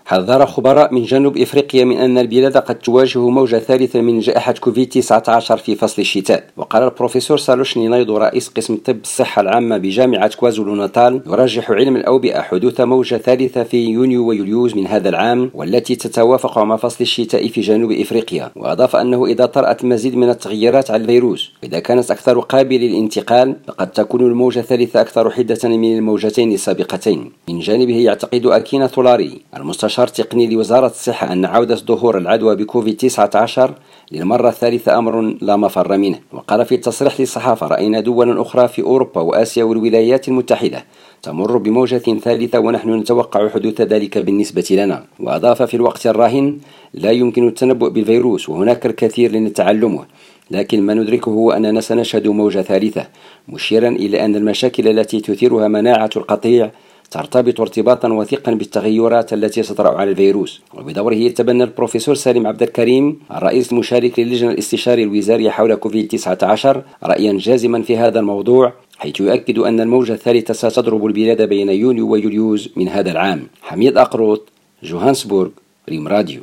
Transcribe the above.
حذر خبراء من جنوب إفريقيا من أن البلاد قد تواجه موجة ثالثة من جائحة كوفيد-19 في فصل الشتاء. وقال البروفيسور سالوش نينايدو رئيس قسم طب الصحة العامة بجامعة كوازولو ناتال يرجح علم الأوبئة حدوث موجة ثالثة في يونيو ويوليوز من هذا العام، والتي تتوافق مع فصل الشتاء في جنوب إفريقيا. وأضاف أنه إذا طرأت المزيد من التغييرات على الفيروس وإذا كانت أكثر قابلة للانتقال فقد تكون الموجة الثالثة أكثر حدة من الموجتين السابقتين. من جانبه يعتقد أكينا ثولاري المستشار التقني لوزارة الصحة أن عودة ظهور العدوى بكوفيد-19 للمرة الثالثة أمر لا مفر منه. وقال في تصريح للصحافة: رأينا دولا أخرى في أوروبا وآسيا والولايات المتحدة تمر بموجة ثالثة ونحن نتوقع حدوث ذلك بالنسبة لنا. وأضاف: في الوقت الراهن لا يمكن التنبؤ بالفيروس وهناك الكثير لنتعلمه، لكن ما ندركه هو أننا سنشهد موجة ثالثة، مشيرا إلى أن المشاكل التي تثيرها مناعة القطيع ترتبط ارتباطا وثيقا بالتغيرات التي ستطرأ على الفيروس. وبدوره يتبنى البروفيسور سالم عبد الكريم الرئيس المشارك للجنة الاستشاري الوزاري حول كوفيد-19 رأيا جازما في هذا الموضوع، حيث يؤكد أن الموجة الثالثة ستضرب البلاد بين يونيو ويوليوز من هذا العام. حميد أقروط، جوهانسبورغ، ريم راديو.